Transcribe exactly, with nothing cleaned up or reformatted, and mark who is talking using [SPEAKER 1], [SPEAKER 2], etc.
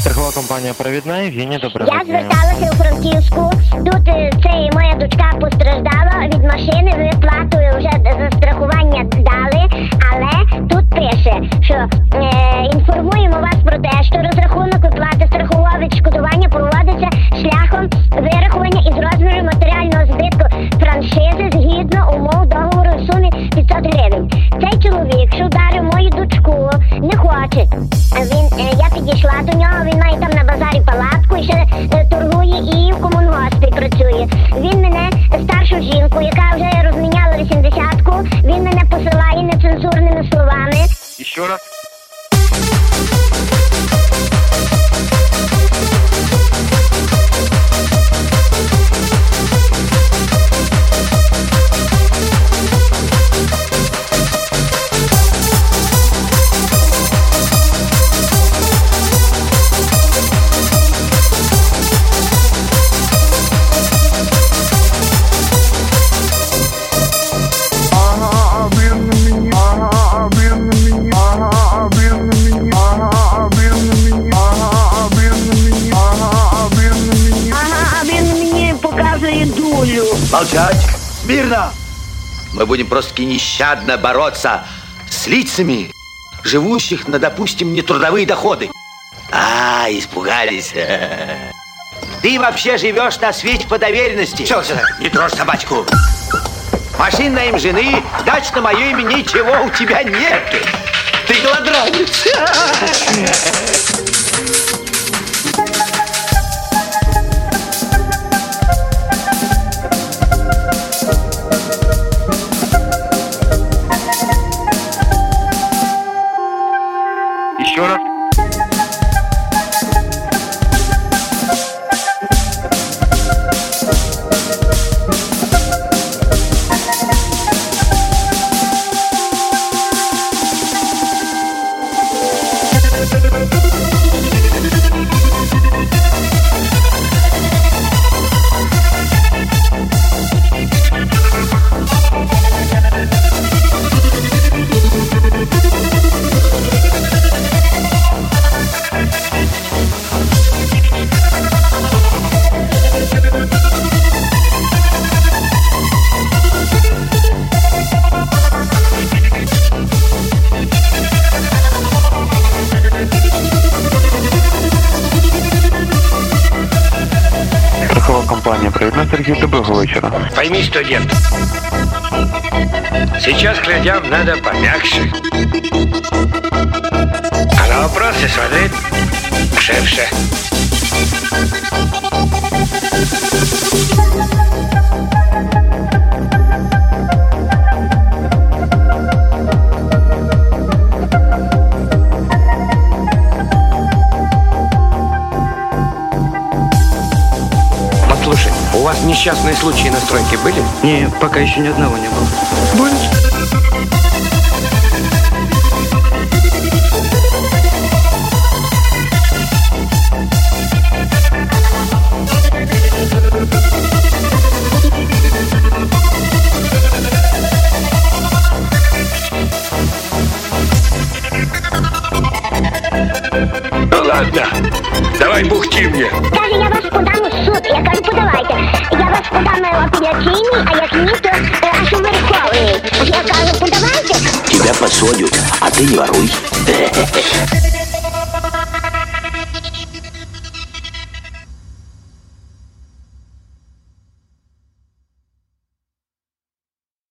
[SPEAKER 1] Страхова компанія «Провідна», Євгенія, доброго
[SPEAKER 2] Я
[SPEAKER 1] дня.
[SPEAKER 2] зверталася у Франківську. Тут е, це і моя дочка постраждала від машини. Виплату вже за страхування дали, але тут пише, що е, інформуємо вас про те, що розрахунок виплати страхового відшкодування проводиться шляхом вирахування із розміру матеріального збитку франшизи згідно умов договору в сумі п'ятсот гривень. Цей чоловік, що вдарив мою дочку, не хоче. Він, е, я підійшла до нього, він має там на базарі палатку і ще е, торгує і в комунгоспі працює. Він мене, старшу жінку, яка вже розміняла вісімдесятку, він мене посилає нецензурними словами.
[SPEAKER 1] І ще раз.
[SPEAKER 3] Молчать! Мирно! Мы будем просто нещадно бороться с лицами, живущих на, допустим, нетрудовые доходы. А, испугались. Ты вообще живешь на свете по доверенности. Что за? Не трожь собачку. Машин на имя жены, дач на мое имя ничего у тебя нет. Ты голодранец.
[SPEAKER 1] Еще раз. Страхова компания «Провідна», Сергей, доброго вечера.
[SPEAKER 4] Пойми, студент, сейчас к людям надо помягче, а на вопросы смотреть ширше. Слушай, у вас несчастные случаи на стройке были?
[SPEAKER 5] Нет, пока еще ни одного не было.
[SPEAKER 4] Будет. Ну ладно, давай бухти мне.
[SPEAKER 2] Каже, я вас подам у суд. Я кажу, подавайте. Я вас подам в апеляційний, а як ні, то е, аж у Верховний. Я кажу, подавайте.
[SPEAKER 3] Тебя посадят, а ты не воруй.